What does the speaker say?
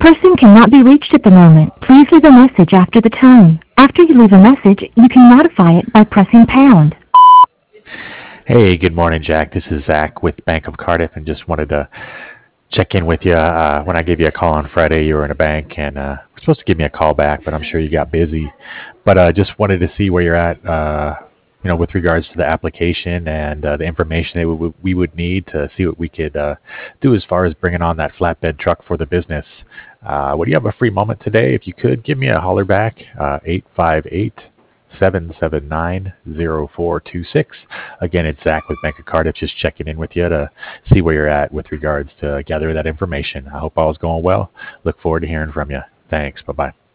person cannot be reached at the moment. Please leave a message after the tone. After you leave a message, you can modify it by pressing pound. Hey, good morning, Jack. This is Zach with Bank of Cardiff, and just wanted to check in with you. When I gave you a call on Friday, you were in a bank, and were supposed to give me a call back, but I'm sure you got busy. But just wanted to see where you're at, with regards to the application and the information that we would need to see what we could do as far as bringing on that flatbed truck for the business. Would you have a free moment today? If you could, give me a holler back, 858 779 0426. Again, it's Zach with Bank of Cardiff, just checking in with you to see where you're at with regards to gather that information. I hope all is going well. Look forward to hearing from you. Thanks. Bye bye.